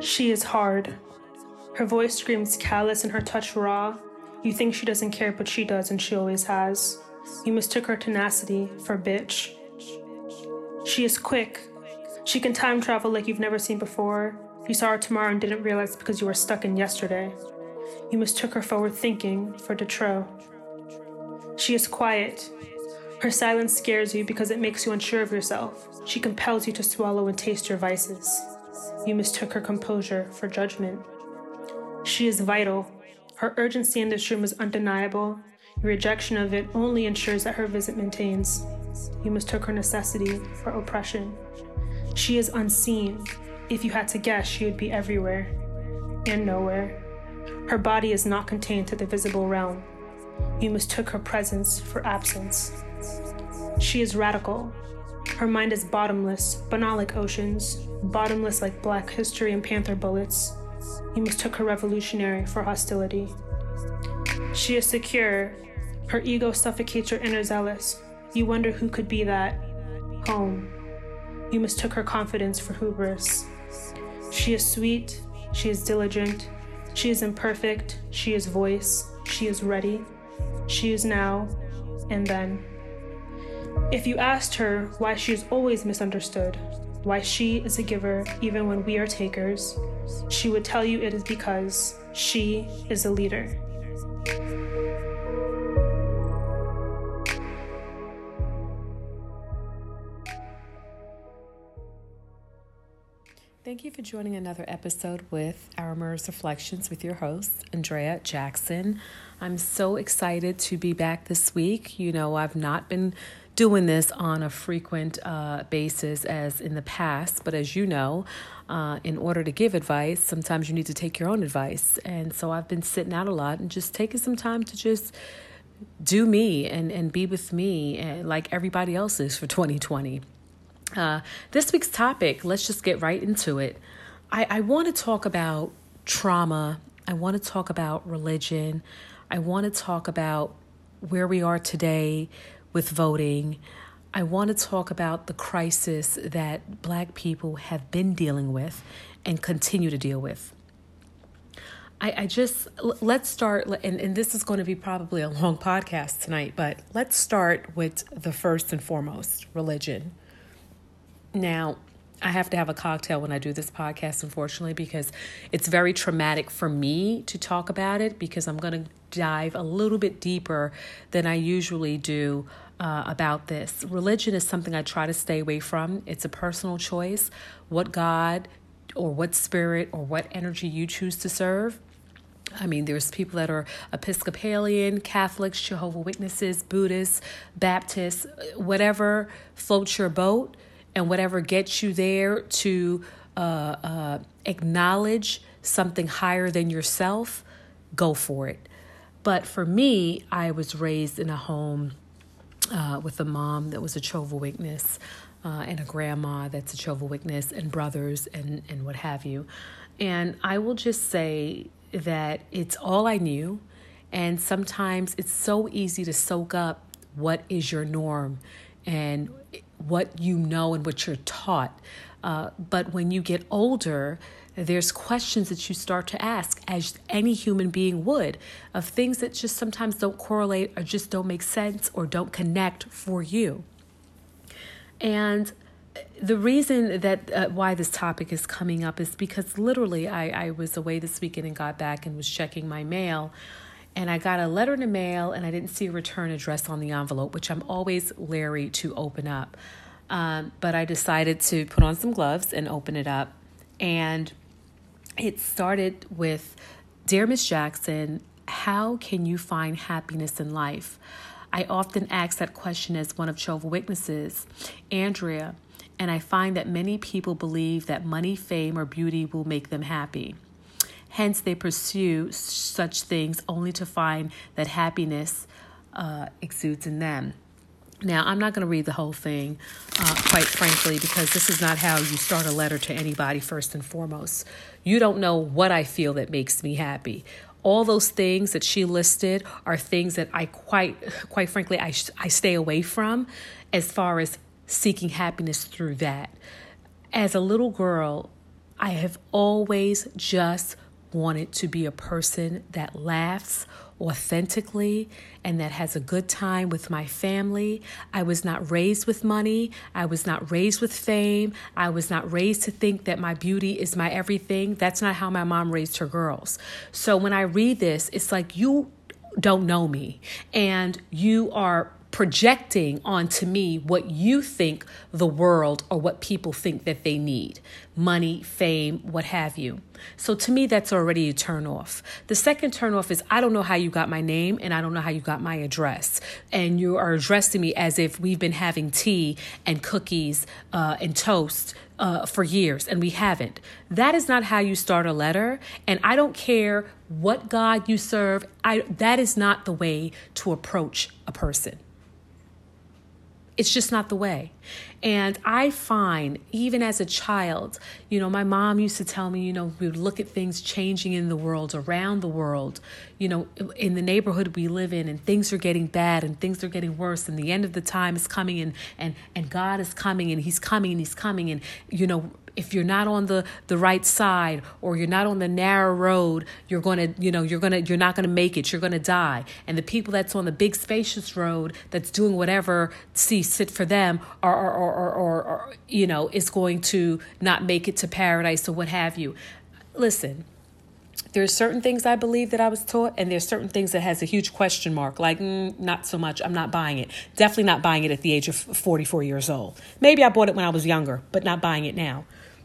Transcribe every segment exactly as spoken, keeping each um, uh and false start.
She is hard. Her voice screams callous and her touch raw. You think she doesn't care, but she does, and she always has. You mistook her tenacity for bitch. She is quick. She can time travel like you've never seen before. You saw her tomorrow and didn't realize because you were stuck in yesterday. You mistook her forward thinking for de trop. She is quiet. Her silence scares you because it makes you unsure of yourself. She compels you to swallow and taste your vices. You mistook her composure for judgment. She is vital. Her urgency in this room is undeniable. Your rejection of it only ensures that her visit maintains. You mistook her necessity for oppression. She is unseen. If you had to guess, she would be everywhere and nowhere. Her body is not contained to the visible realm. You mistook her presence for absence. She is radical. Her mind is bottomless, but not like oceans, bottomless like Black history and Panther bullets. You mistook her revolutionary for hostility. She is secure. Her ego suffocates your inner zealous. You wonder who could be that home. You mistook her confidence for hubris. She is sweet. She is diligent. She is imperfect. She is voice. She is ready. She is now and then. If you asked her why she is always misunderstood, why she is a giver even when we are takers, she would tell you it is because she is a leader. Thank you for joining another episode with Our Mirrors Reflections with your host, Andrea Jackson. I'm so excited to be back this week. You know, I've not been doing this on a frequent uh, basis as in the past, but as you know, uh, in order to give advice, sometimes you need to take your own advice. And so I've been sitting out a lot and just taking some time to just do me and, and be with me and like everybody else is for twenty twenty. Uh, this week's topic, let's just get right into it. I, I want to talk about trauma. I want to talk about religion. I want to talk about where we are today with voting. I want to talk about the crisis that Black people have been dealing with and continue to deal with. I, I just, let's start, and, and this is going to be probably a long podcast tonight, but let's start with the first and foremost, religion. Now, I have to have a cocktail when I do this podcast, unfortunately, because it's very traumatic for me to talk about it because I'm going to dive a little bit deeper than I usually do uh, about this. Religion is something I try to stay away from. It's a personal choice. What God or what spirit or what energy you choose to serve. I mean, there's people that are Episcopalian, Catholics, Jehovah's Witnesses, Buddhists, Baptists, whatever floats your boat. And whatever gets you there to uh, uh, acknowledge something higher than yourself, go for it. But for me, I was raised in a home uh, with a mom that was a Jehovah's Witness uh, and a grandma that's a Jehovah's Witness and brothers and, and what have you. And I will just say that it's all I knew. And sometimes it's so easy to soak up what is your norm and what you know and what you're taught. Uh, but when you get older, there's questions that you start to ask, as any human being would, of things that just sometimes don't correlate or just don't make sense or don't connect for you. And the reason that uh, why this topic is coming up is because literally I, I was away this weekend and got back and was checking my mail. And I got a letter in the mail and I didn't see a return address on the envelope, which I'm always leery to open up. Um, but I decided to put on some gloves and open it up. And it started with, "Dear Miss Jackson, how can you find happiness in life?" I often ask that question as one of Jehovah's Witnesses, Andrea, and I find that many people believe that money, fame, or beauty will make them happy. Hence, they pursue such things only to find that happiness uh, exudes in them. Now, I'm not going to read the whole thing, uh, quite frankly, because this is not how you start a letter to anybody, first and foremost. You don't know what I feel that makes me happy. All those things that she listed are things that I quite, quite frankly, I, I stay away from as far as seeking happiness through that. As a little girl, I have always just wanted to be a person that laughs authentically and that has a good time with my family. I was not raised with money. I was not raised with fame. I was not raised to think that my beauty is my everything. That's not how my mom raised her girls. So when I read this, it's like you don't know me and you are projecting onto me what you think the world or what people think that they need. Money, fame, what have you. So to me, that's already a turn off. The second turn off is I don't know how you got my name and I don't know how you got my address. And you are addressing me as if we've been having tea and cookies uh, and toast uh, for years, and we haven't. That is not how you start a letter. And I don't care what God you serve. I that is not the way to approach a person. It's just not the way. And I find, even as a child, you know, my mom used to tell me, you know, we would look at things changing in the world, around the world, you know, in the neighborhood we live in, and things are getting bad and things are getting worse. And the end of the time is coming, and, and, and God is coming, and he's coming and he's coming. And, you know, if you're not on the, the right side or you're not on the narrow road, you're going to, you know, you're going to, you're not going to make it. You're going to die. And the people that's on the big spacious road that's doing whatever sees fit for them are, are, are, are, are, are, you know, is going to not make it to paradise or what have you. Listen, there's certain things I believe that I was taught, and there's certain things that has a huge question mark, like, mm, not so much. I'm not buying it. Definitely not buying it at the age of forty-four years old. Maybe I bought it when I was younger, but not buying it now.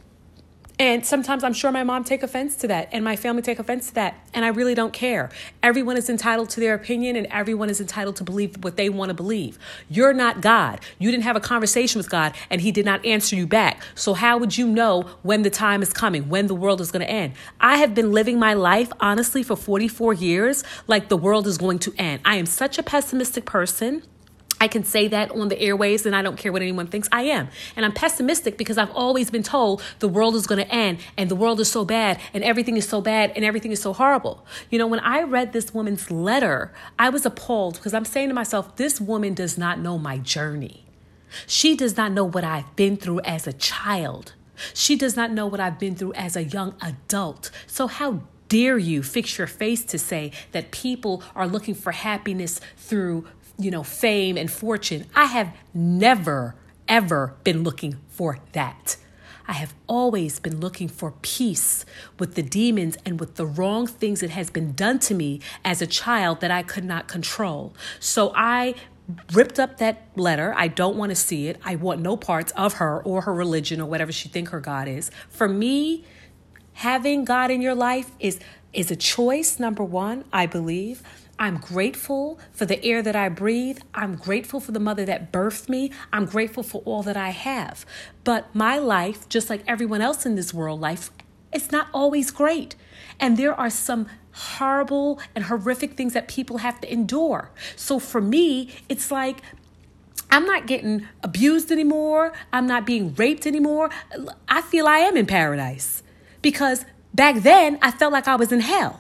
And sometimes I'm sure my mom take offense to that and my family take offense to that. And I really don't care. Everyone is entitled to their opinion and everyone is entitled to believe what they want to believe. You're not God. You didn't have a conversation with God and he did not answer you back. So how would you know when the time is coming, when the world is going to end? I have been living my life, honestly, for forty-four years like the world is going to end. I am such a pessimistic person. I can say that on the airwaves and I don't care what anyone thinks. I am. And I'm pessimistic because I've always been told the world is going to end and the world is so bad and everything is so bad and everything is so horrible. You know, when I read this woman's letter, I was appalled because I'm saying to myself, this woman does not know my journey. She does not know what I've been through as a child. She does not know what I've been through as a young adult. So how dare you fix your face to say that people are looking for happiness through, you know, fame and fortune? I have never, ever been looking for that. I have always been looking for peace with the demons and with the wrong things that has been done to me as a child that I could not control. So I ripped up that letter. I don't want to see it. I want no parts of her or her religion or whatever she think her God is. For me, having God in your life is, is a choice, number one, I believe. I'm grateful for the air that I breathe. I'm grateful for the mother that birthed me. I'm grateful for all that I have. But my life, just like everyone else in this world life, it's not always great. And there are some horrible and horrific things that people have to endure. So for me, it's like, I'm not getting abused anymore. I'm not being raped anymore. I feel I am in paradise because back then I felt like I was in hell.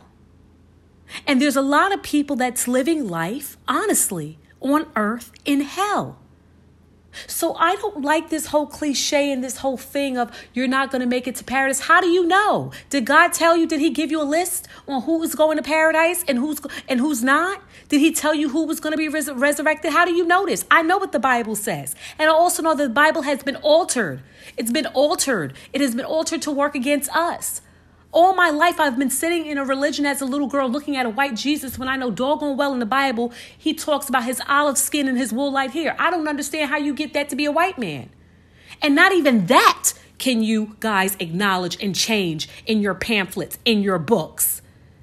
And there's a lot of people that's living life, honestly, on earth in hell. So I don't like this whole cliche and this whole thing of you're not going to make it to paradise. How do you know? Did God tell you? Did he give you a list on who is going to paradise and who's and who's not? Did he tell you who was going to be res- resurrected? How do you know this? I know what the Bible says. And I also know that the Bible has been altered. It's been altered. It has been altered to work against us. All my life, I've been sitting in a religion as a little girl looking at a white Jesus when I know doggone well in the Bible, he talks about his olive skin and his wool-like hair. I don't understand how you get that to be a white man. And not even that can you guys acknowledge and change in your pamphlets, in your books.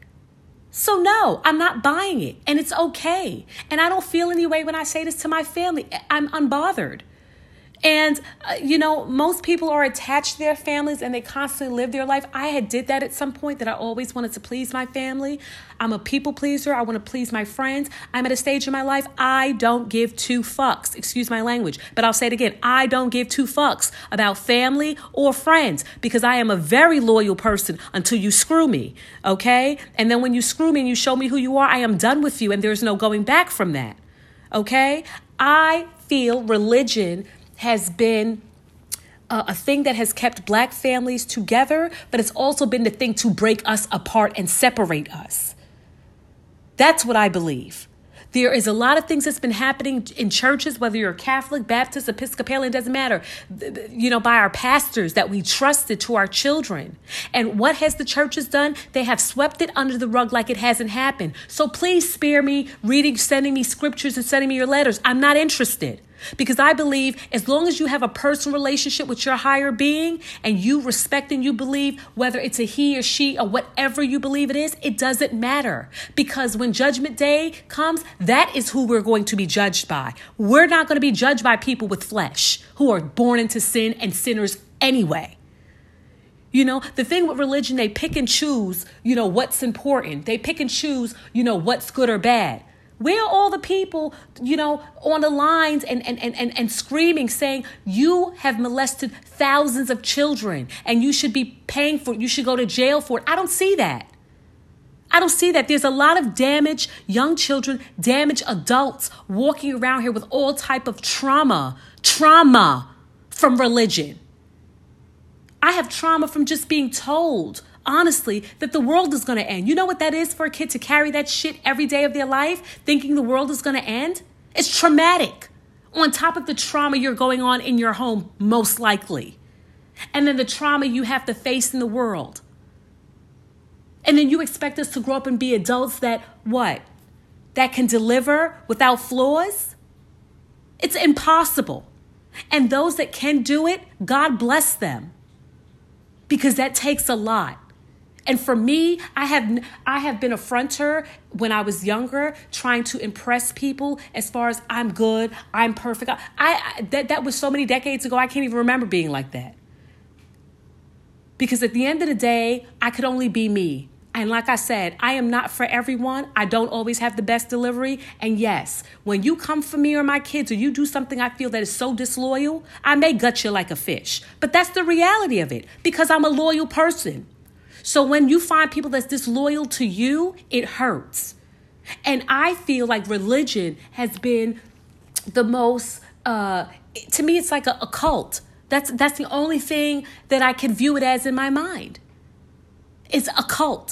So no, I'm not buying it. And it's okay. And I don't feel any way when I say this to my family. I'm unbothered. And, uh, you know, most people are attached to their families and they constantly live their life. I had did that at some point that I always wanted to please my family. I'm a people pleaser. I want to please my friends. I'm at a stage in my life. I don't give two fucks. Excuse my language, but I'll say it again. I don't give two fucks about family or friends because I am a very loyal person until you screw me. Okay. And then when you screw me and you show me who you are, I am done with you. And there's no going back from that. Okay. I feel religion has been a, a thing that has kept Black families together, but it's also been the thing to break us apart and separate us. That's what I believe. There is a lot of things that's been happening in churches, whether you're Catholic, Baptist, Episcopalian, doesn't matter, you know, by our pastors that we trusted to our children. And what has the churches done? They have swept it under the rug like it hasn't happened. So please spare me reading, sending me scriptures and sending me your letters. I'm not interested. Because I believe as long as you have a personal relationship with your higher being and you respect and you believe, whether it's a he or she or whatever you believe it is, it doesn't matter. Because when judgment day comes, that is who we're going to be judged by. We're not going to be judged by people with flesh who are born into sin and sinners anyway. You know, the thing with religion, they pick and choose, you know, what's important. They pick and choose, you know, what's good or bad. Where are all the people, you know, on the lines and, and, and, and, and screaming, saying you have molested thousands of children and you should be paying for it, you should go to jail for it? I don't see that. I don't see that. There's a lot of damaged young children, damaged adults walking around here with all type of trauma, trauma from religion. I have trauma from just being told, honestly, that the world is going to end. You know what that is for a kid to carry that shit every day of their life, thinking the world is going to end? It's traumatic. On top of the trauma you're going on in your home, most likely. And then the trauma you have to face in the world. And then you expect us to grow up and be adults that, what? That can deliver without flaws? It's impossible. And those that can do it, God bless them. Because that takes a lot. And for me, I have I have been a fronter when I was younger, trying to impress people as far as I'm good, I'm perfect. I, I that, that was so many decades ago, I can't even remember being like that. Because at the end of the day, I could only be me. And like I said, I am not for everyone. I don't always have the best delivery. And yes, when you come for me or my kids or you do something I feel that is so disloyal, I may gut you like a fish. But that's the reality of it because I'm a loyal person. So when you find people that's disloyal to you, it hurts. And I feel like religion has been the most, uh, to me, it's like a, a cult. That's, that's the only thing that I can view it as in my mind. It's a cult.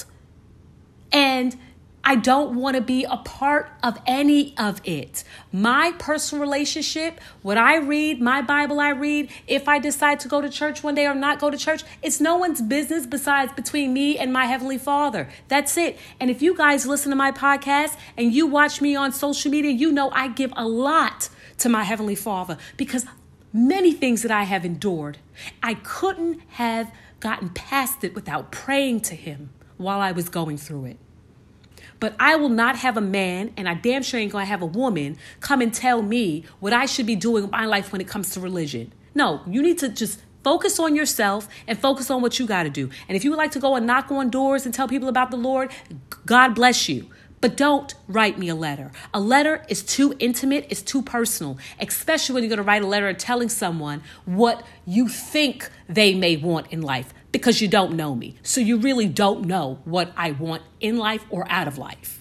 And I don't want to be a part of any of it. My personal relationship, what I read, my Bible I read, if I decide to go to church one day or not go to church, it's no one's business besides between me and my Heavenly Father. That's it. And if you guys listen to my podcast and you watch me on social media, you know I give a lot to my Heavenly Father because many things that I have endured, I couldn't have gotten past it without praying to Him while I was going through it. But I will not have a man, and I damn sure ain't going to have a woman, come and tell me what I should be doing in my life when it comes to religion. No, you need to just focus on yourself and focus on what you got to do. And if you would like to go and knock on doors and tell people about the Lord, God bless you. But don't write me a letter. A letter is too intimate, it's too personal, especially when you're going to write a letter telling someone what you think they may want in life because you don't know me. So you really don't know what I want in life or out of life.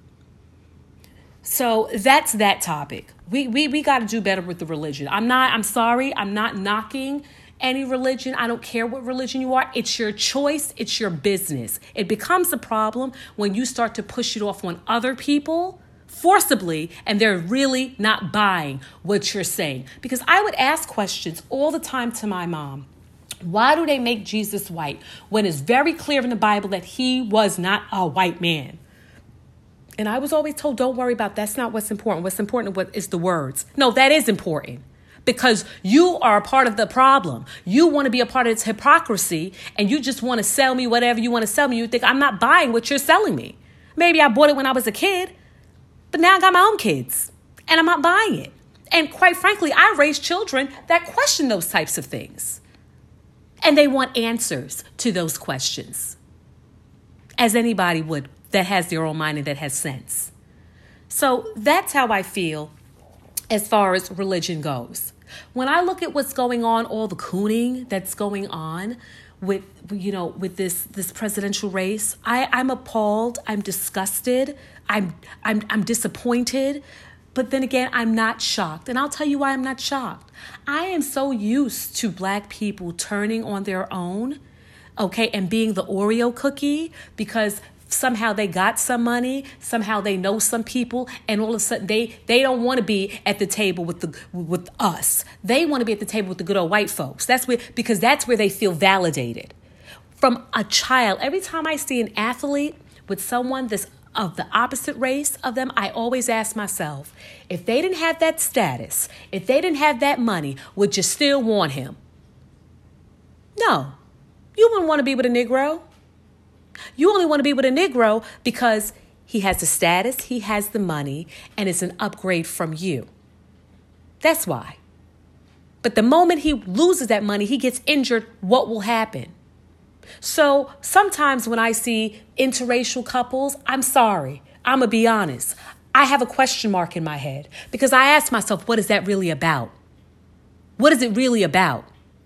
So that's that topic. We we we got to do better with the religion. I'm not, I'm sorry, I'm not knocking any religion. I don't care what religion you are. It's your choice. It's your business. It becomes a problem when you start to push it off on other people forcibly and they're really not buying what you're saying. Because I would ask questions all the time to my mom. Why do they make Jesus white when it's very clear in the Bible that he was not a white man? And I was always told, don't worry about that. That's not what's important. What's important is the words. No, that is important. Because you are a part of the problem. You want to be a part of its hypocrisy and you just want to sell me whatever you want to sell me. You think I'm not buying what you're selling me. Maybe I bought it when I was a kid, but now I got my own kids and I'm not buying it. And quite frankly, I raise children that question those types of things. And they want answers to those questions, as anybody would that has their own mind and that has sense. So that's how I feel as far as religion goes. When I look at what's going on, all the cooning that's going on with, you know, with this this presidential race, I, I'm appalled. I'm disgusted. I'm I'm I'm disappointed But then again, I'm not shocked. And I'll tell you why I'm not shocked. I am so used to Black people turning on their own, okay, and being the Oreo cookie because somehow they got some money, somehow they know some people, and all of a sudden they they don't want to be at the table with the with us. They want to be at the table with the good old white folks. That's where because that's where they feel validated. From a child, every time I see an athlete with someone that's of the opposite race of them, I always ask myself, if they didn't have that status, if they didn't have that money, would you still want him? No, you wouldn't want to be with a Negro. You only want to be with a Negro because he has the status, he has the money, and it's an upgrade from you. That's why. But the moment he loses that money, he gets injured, what will happen? So sometimes when I see interracial couples, I'm sorry, I'm going to be honest. I have a question mark in my head because I ask myself, what is that really about? What is it really about?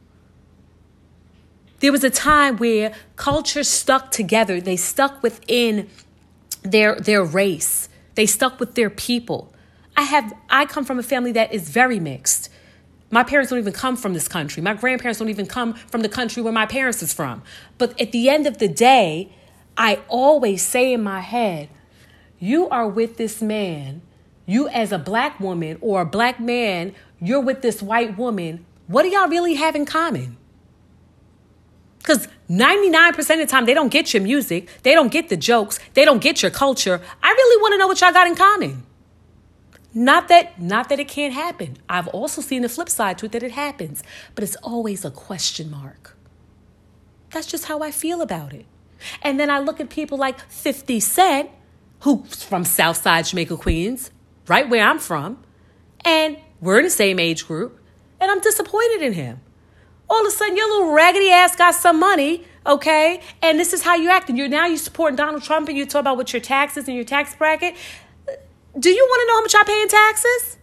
There was a time where culture stuck together. They stuck within their their race. They stuck with their people. I have I come from a family that is very mixed. My parents don't even come from this country. My grandparents don't even come from the country where my parents is from. But at the end of the day, I always say in my head, you are with this man. You as a Black woman or a Black man, you're with this white woman. What do y'all really have in common? Because ninety-nine percent of the time, they don't get your music. They don't get the jokes. They don't get your culture. I really want to know what y'all got in common. Not that, not that it can't happen. I've also seen the flip side to it that it happens. But it's always a question mark. That's just how I feel about it. And then I look at people like fifty Cent, who's from Southside Jamaica, Queens, right where I'm from. And we're in the same age group. And I'm disappointed in him. All of a sudden, your little raggedy ass got some money, okay? And this is how you're acting. You're now you're supporting Donald Trump and you talk about what your taxes and your tax bracket. Do you want to know how much I pay in taxes?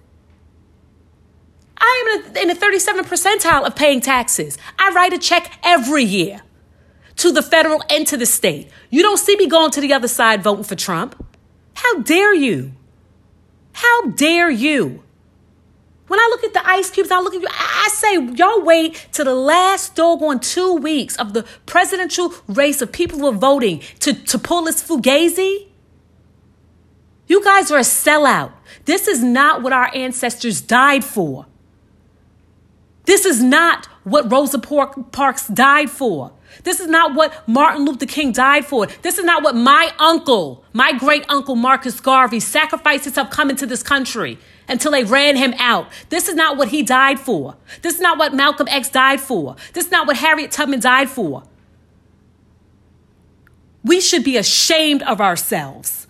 I am in the thirty-seventh percentile of paying taxes. I write a check every year to the federal and to the state. You don't see me going to the other side voting for Trump. How dare you? How dare you? When I look at the ice cubes, I look at you, I say, y'all wait to the last doggone two weeks of the presidential race of people who are voting to, to pull this Fugazi. You guys are a sellout. This is not what our ancestors died for. This is not what Rosa Parks died for. This is not what Martin Luther King died for. This is not what my uncle, my great uncle Marcus Garvey sacrificed himself coming to this country until they ran him out. This is not what he died for. This is not what Malcolm X died for. This is not what Harriet Tubman died for. We should be ashamed of ourselves.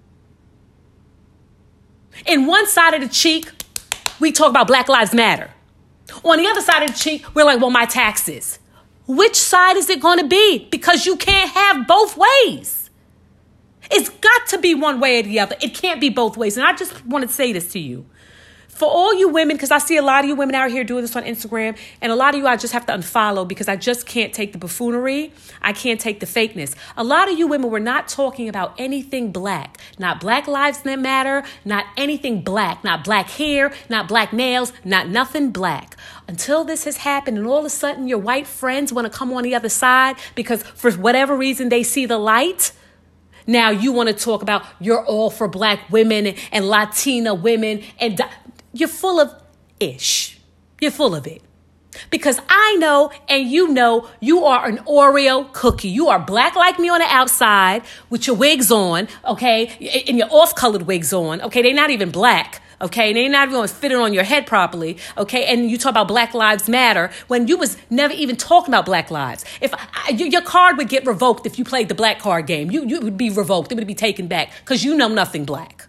In one side of the cheek, we talk about Black Lives Matter. On the other side of the cheek, we're like, well, my taxes. Which side is it going to be? Because you can't have both ways. It's got to be one way or the other. It can't be both ways. And I just want to say this to you. For all you women, because I see a lot of you women out here doing this on Instagram, and a lot of you I just have to unfollow because I just can't take the buffoonery. I can't take the fakeness. A lot of you women were not talking about anything Black. Not Black Lives That Matter, not anything Black. Not black hair, not black nails, not nothing Black. Until this has happened and all of a sudden your white friends want to come on the other side because for whatever reason they see the light. Now you want to talk about you're all for Black women and, and Latina women and di- you're full of ish. You're full of it. Because I know and you know you are an Oreo cookie. You are Black like me on the outside with your wigs on, okay, and your off-colored wigs on, okay? They're not even black, okay? They're not even fitting on your head properly, okay? And you talk about Black Lives Matter when you was never even talking about Black lives. If I, your card would get revoked if you played the black card game. You, you would be revoked. It would be taken back because you know nothing Black.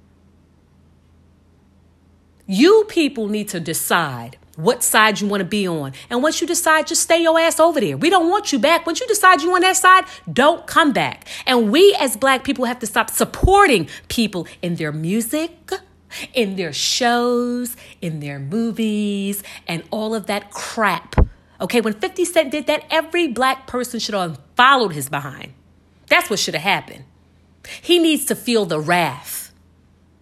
You people need to decide what side you want to be on. And once you decide, just stay your ass over there. We don't want you back. Once you decide you on that side, don't come back. And we as Black people have to stop supporting people in their music, in their shows, in their movies, and all of that crap. Okay, when fifty Cent did that, every Black person should have followed his behind. That's what should have happened. He needs to feel the wrath.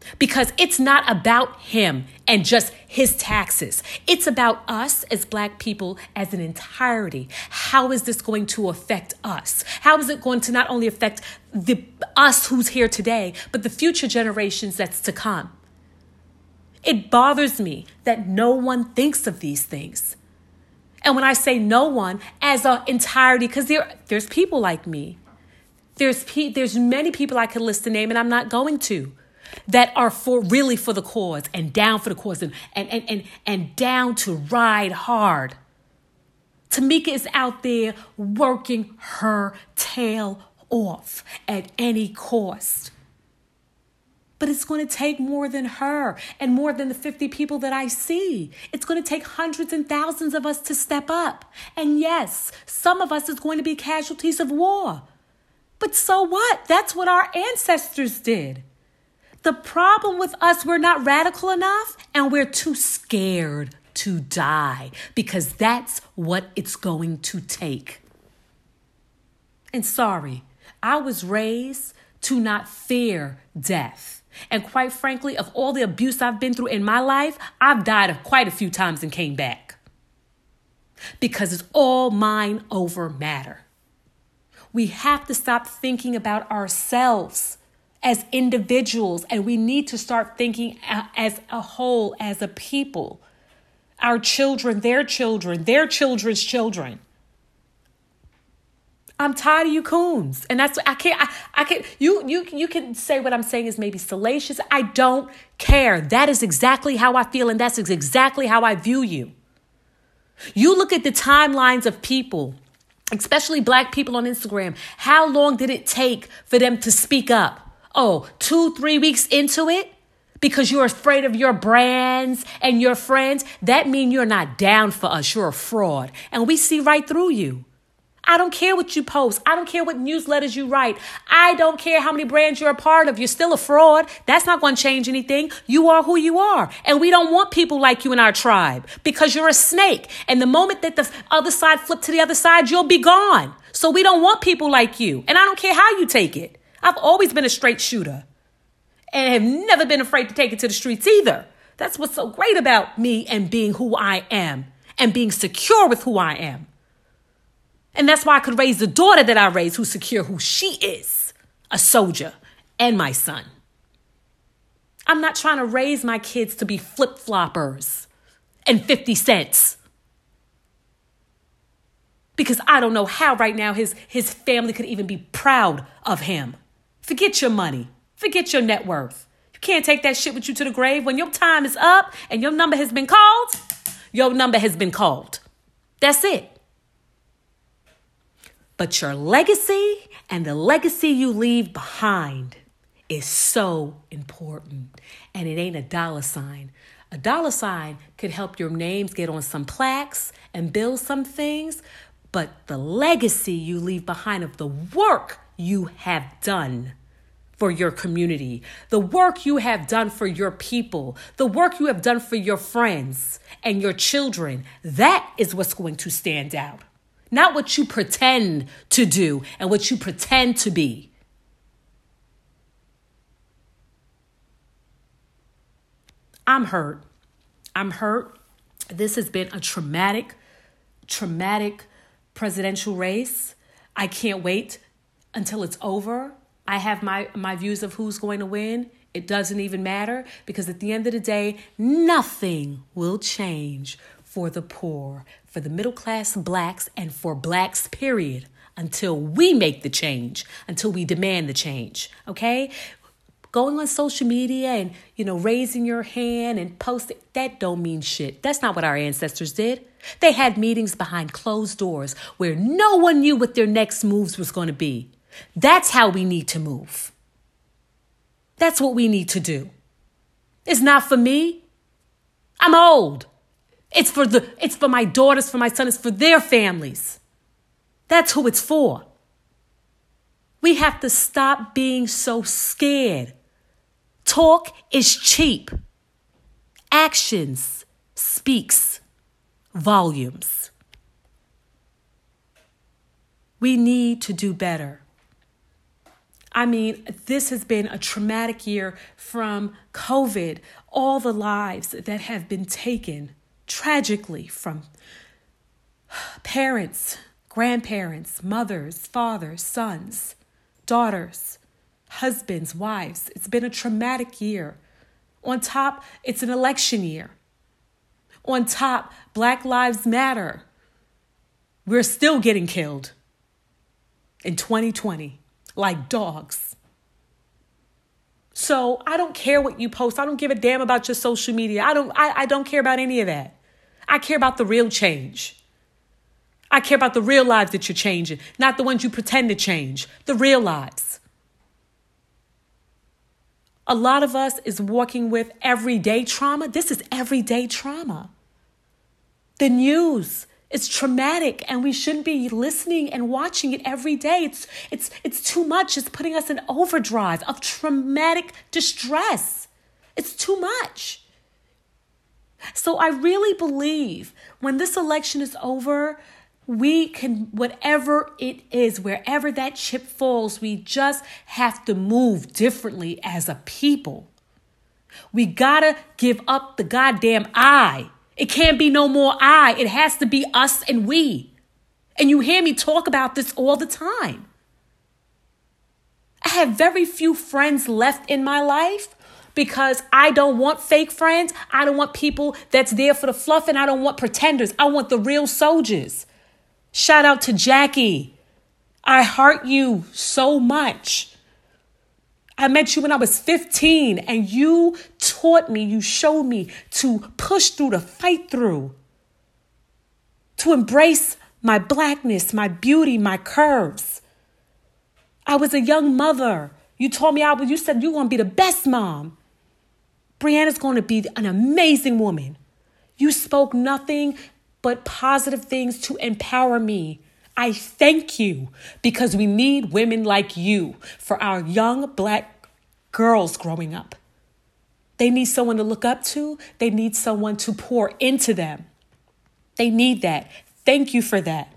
Because it's not about him and just his taxes. It's about us as Black people as an entirety. How is this going to affect us? How is it going to not only affect the us who's here today, but the future generations that's to come? It bothers me that no one thinks of these things. And when I say no one, as an entirety, because there, there's people like me. There's, pe- there's many people I could list the name, and I'm not going to, that are for really for the cause and down for the cause and, and, and, and, and down to ride hard. Tamika is out there working her tail off at any cost. But it's going to take more than her and more than the fifty people that I see. It's going to take hundreds and thousands of us to step up. And yes, some of us is going to be casualties of war. But so what? That's what our ancestors did. The problem with us, we're not radical enough and we're too scared to die because that's what it's going to take. And sorry, I was raised to not fear death. And quite frankly, of all the abuse I've been through in my life, I've died quite a few times and came back. Because it's all mind over matter. We have to stop thinking about ourselves as individuals, and we need to start thinking as a whole, as a people. Our children, their children, their children's children. I'm tired of you coons. And that's, I can't, I, I can't, you, you, you can say what I'm saying is maybe salacious. I don't care. That is exactly how I feel. And that's exactly how I view you. You look at the timelines of people, especially Black people on Instagram. How long did it take for them to speak up? Oh, two, three weeks into it? Because you're afraid of your brands and your friends? That means you're not down for us. You're a fraud. And we see right through you. I don't care what you post. I don't care what newsletters you write. I don't care how many brands you're a part of. You're still a fraud. That's not going to change anything. You are who you are. And we don't want people like you in our tribe because you're a snake. And the moment that the other side flip to the other side, you'll be gone. So we don't want people like you. And I don't care how you take it. I've always been a straight shooter and have never been afraid to take it to the streets either. That's what's so great about me and being who I am and being secure with who I am. And that's why I could raise the daughter that I raised who's secure who she is, a soldier, and my son. I'm not trying to raise my kids to be flip-floppers and fifty cents. Because I don't know how right now his, his family could even be proud of him. Forget your money. Forget your net worth. You can't take that shit with you to the grave. When your time is up and your number has been called, your number has been called. That's it. But your legacy and the legacy you leave behind is so important. And it ain't a dollar sign. A dollar sign could help your names get on some plaques and build some things. But the legacy you leave behind of the work you have done for your community, the work you have done for your people, the work you have done for your friends and your children, that is what's going to stand out. Not what you pretend to do and what you pretend to be. I'm hurt. I'm hurt. This has been a traumatic, traumatic presidential race. I can't wait until it's over. I have my, my views of who's going to win. It doesn't even matter because at the end of the day, nothing will change for the poor, for the middle class Blacks, and for Blacks, period, until we make the change, until we demand the change, okay? Going on social media and, you know, raising your hand and posting, that don't mean shit. That's not what our ancestors did. They had meetings behind closed doors where no one knew what their next moves was going to be. That's how we need to move. That's what we need to do. It's not for me. I'm old. It's for the, it's for my daughters, for my sons, it's for their families. That's who it's for. We have to stop being so scared. Talk is cheap. Actions speaks volumes. We need to do better. I mean, this has been a traumatic year from COVID, all the lives that have been taken tragically from parents, grandparents, mothers, fathers, sons, daughters, husbands, wives. It's been a traumatic year. On top, it's an election year. On top, Black Lives Matter. We're still getting killed in twenty twenty like dogs. So I don't care what you post. I don't give a damn about your social media. I don't, I, I don't care about any of that. I care about the real change. I care about the real lives that you're changing, not the ones you pretend to change, the real lives. A lot of us is walking with everyday trauma. This is everyday trauma. The news is traumatic and we shouldn't be listening and watching it every day. It's, it's, it's too much. It's putting us in overdrive of traumatic distress. It's too much. So I really believe when this election is over, we can, whatever it is, wherever that chip falls, we just have to move differently as a people. We gotta give up the goddamn I. It can't be no more I. It has to be us and we. And you hear me talk about this all the time. I have very few friends left in my life because I don't want fake friends. I don't want people that's there for the fluff, and I don't want pretenders. I want the real soldiers. Shout out to Jackie. I heart you so much. I met you when I was fifteen, and you taught me, you showed me to push through, to fight through, to embrace my blackness, my beauty, my curves. I was a young mother. You told me, I was, you said you're going to be the best mom. Brianna's going to be an amazing woman. You spoke nothing but positive things to empower me. I thank you because we need women like you for our young Black girls growing up. They need someone to look up to. They need someone to pour into them. They need that. Thank you for that.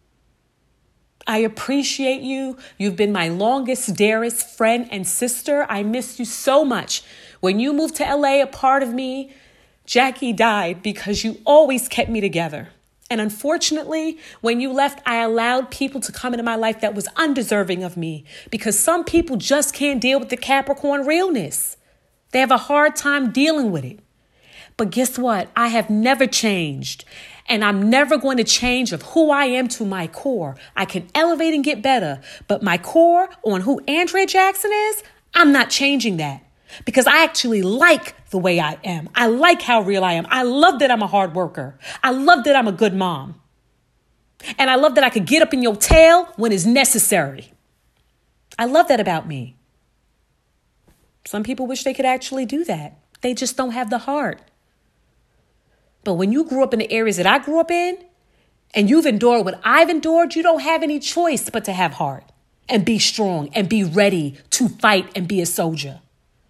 I appreciate you. You've been my longest, dearest friend and sister. I miss you so much. When you moved to L A, a part of me, Jackie, died because you always kept me together. And unfortunately, when you left, I allowed people to come into my life that was undeserving of me because some people just can't deal with the Capricorn realness. They have a hard time dealing with it. But guess what? I have never changed, and I'm never going to change of who I am to my core. I can elevate and get better, but my core on who Andrea Jackson is, I'm not changing that. Because I actually like the way I am. I like how real I am. I love that I'm a hard worker. I love that I'm a good mom. And I love that I could get up in your tail when it's necessary. I love that about me. Some people wish they could actually do that. They just don't have the heart. But when you grew up in the areas that I grew up in, and you've endured what I've endured, you don't have any choice but to have heart and be strong and be ready to fight and be a soldier.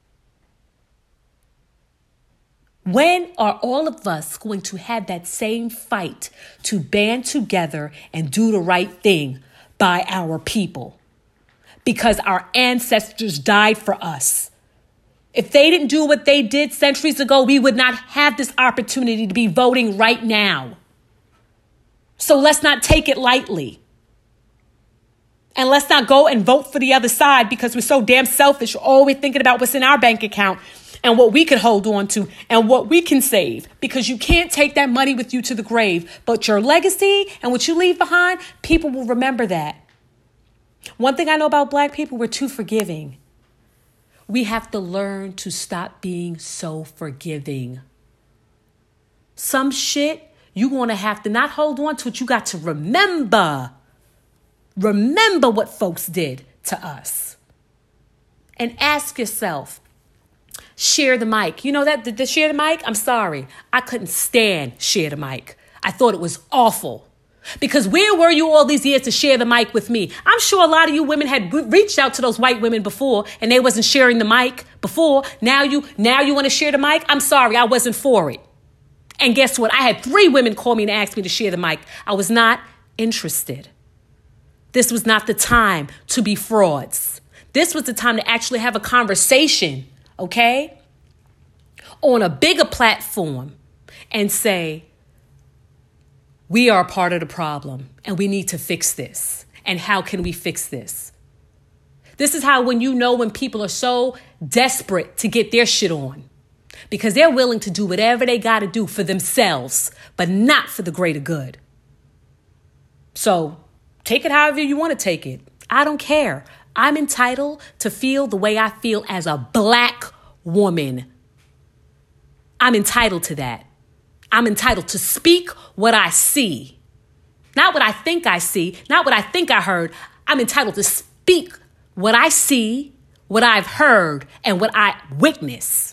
When are all of us going to have that same fight to band together and do the right thing by our people? Because our ancestors died for us. If they didn't do what they did centuries ago, we would not have this opportunity to be voting right now. So let's not take it lightly. And let's not go and vote for the other side because we're so damn selfish. We're always thinking about what's in our bank account and what we can hold on to and what we can save, because you can't take that money with you to the grave. But your legacy and what you leave behind, people will remember that. One thing I know about Black people, we're too forgiving. We have to learn to stop being so forgiving. Some shit, you're going to have to not hold on to it. You got to remember. Remember what folks did to us. And ask yourself, share the mic. You know that, the, the share the mic? I'm sorry. I couldn't stand share the mic. I thought it was awful. Because where were you all these years to share the mic with me? I'm sure a lot of you women had reached out to those white women before and they wasn't sharing the mic before. Now you, now you want to share the mic? I'm sorry, I wasn't for it. And guess what? I had three women call me and ask me to share the mic. I was not interested. This was not the time to be frauds. This was the time to actually have a conversation, okay? On a bigger platform and say, we are a part of the problem and we need to fix this. And how can we fix this? This is how when you know when people are so desperate to get their shit on because they're willing to do whatever they got to do for themselves, but not for the greater good. So take it however you want to take it. I don't care. I'm entitled to feel the way I feel as a black woman. I'm entitled to that. I'm entitled to speak what I see. Not what I think I see, not what I think I heard. I'm entitled to speak what I see, what I've heard, and what I witness.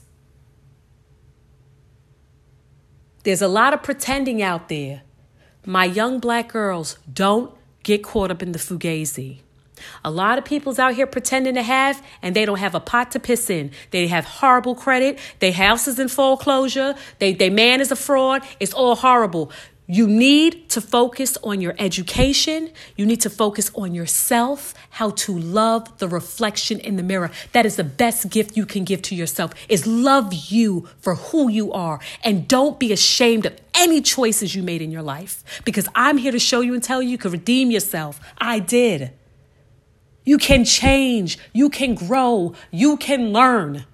There's a lot of pretending out there. My young black girls, don't get caught up in the fugazi. A lot of people's out here pretending to have, and they don't have a pot to piss in. They have horrible credit. Their house is in foreclosure. They, their man is a fraud. It's all horrible. You need to focus on your education. You need to focus on yourself, how to love the reflection in the mirror. That is the best gift you can give to yourself, is love you for who you are. And don't be ashamed of any choices you made in your life, because I'm here to show you and tell you you can redeem yourself. I did. You can change. You can grow. You can learn.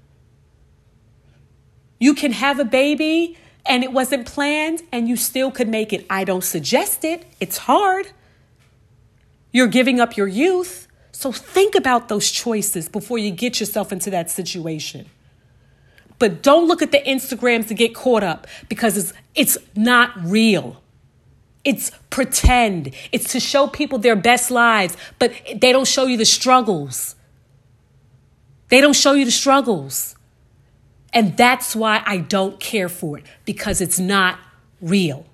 You can have a baby and it wasn't planned and you still could make it. I don't suggest it. It's hard. You're giving up your youth. So think about those choices before you get yourself into that situation. But don't look at the Instagrams to get caught up, because it's, it's not real. It's pretend. It's to show people their best lives, but they don't show you the struggles. They don't show you the struggles. And that's why I don't care for it, because it's not real.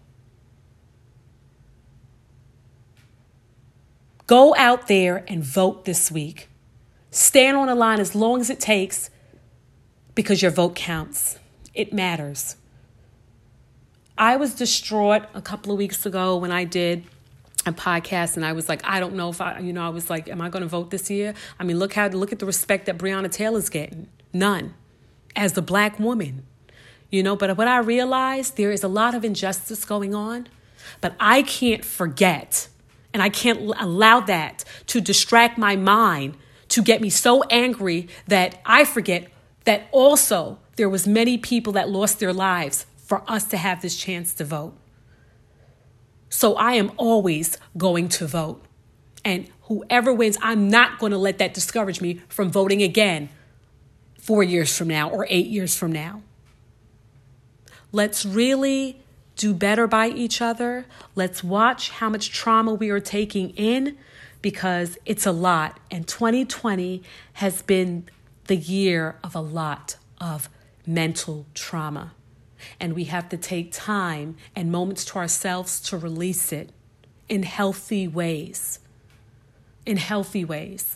Go out there and vote this week. Stand on the line as long as it takes, because your vote counts. It matters. I was distraught a couple of weeks ago when I did a podcast, and I was like, I don't know if I, you know, I was like, am I going to vote this year? I mean, look how, look at the respect that Breonna Taylor's getting. None. As the black woman, you know, but what I realized, there is a lot of injustice going on, but I can't forget, and I can't allow that to distract my mind, to get me so angry that I forget that also there was many people that lost their lives for us to have this chance to vote. So I am always going to vote. And whoever wins, I'm not going to let that discourage me from voting again four years from now or eight years from now. Let's really do better by each other. Let's watch how much trauma we are taking in, because it's a lot. And twenty twenty has been the year of a lot of mental trauma. And we have to take time and moments to ourselves to release it in healthy ways. In healthy ways.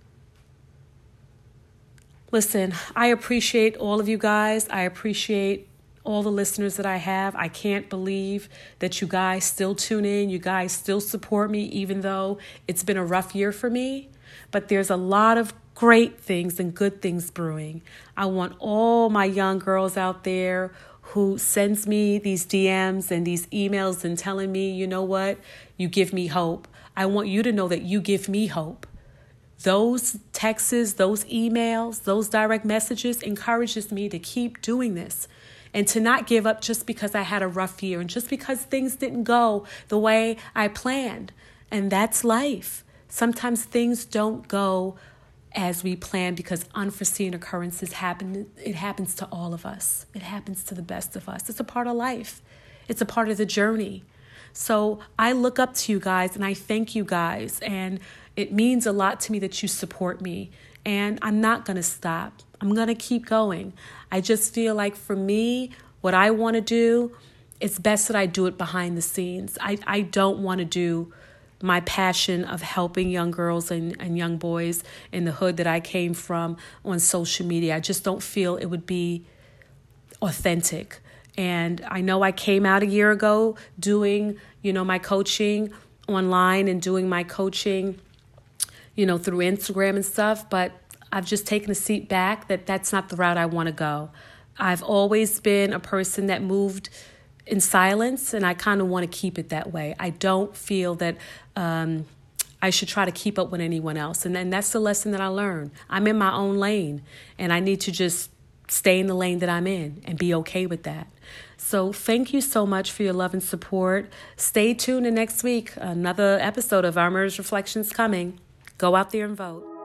Listen, I appreciate all of you guys. I appreciate all the listeners that I have. I can't believe that you guys still tune in. You guys still support me, even though it's been a rough year for me. But there's a lot of great things and good things brewing. I want all my young girls out there who sends me these D Ms and these emails and telling me, you know what, you give me hope. I want you to know that you give me hope. Those texts, those emails, those direct messages encourages me to keep doing this and to not give up just because I had a rough year and just because things didn't go the way I planned. And that's life. Sometimes things don't go as we plan because unforeseen occurrences happen. It happens to all of us. It happens to the best of us. It's a part of life. It's a part of the journey. So I look up to you guys and I thank you guys. And it means a lot to me that you support me. And I'm not going to stop. I'm going to keep going. I just feel like for me, what I want to do, it's best that I do it behind the scenes. I, I don't want to do my passion of helping young girls and, and young boys in the hood that I came from on social media. I just don't feel it would be authentic. And I know I came out a year ago doing, you know, my coaching online and doing my coaching, you know, through Instagram and stuff, but I've just taken a seat back that that's not the route I want to go. I've always been a person that moved in silence, and I kind of want to keep it that way. I don't feel that um, I should try to keep up with anyone else. And, and that's the lesson that I learned. I'm in my own lane, and I need to just stay in the lane that I'm in and be okay with that. So thank you so much for your love and support. Stay tuned, and next week, another episode of Our Murders Reflections coming. Go out there and vote.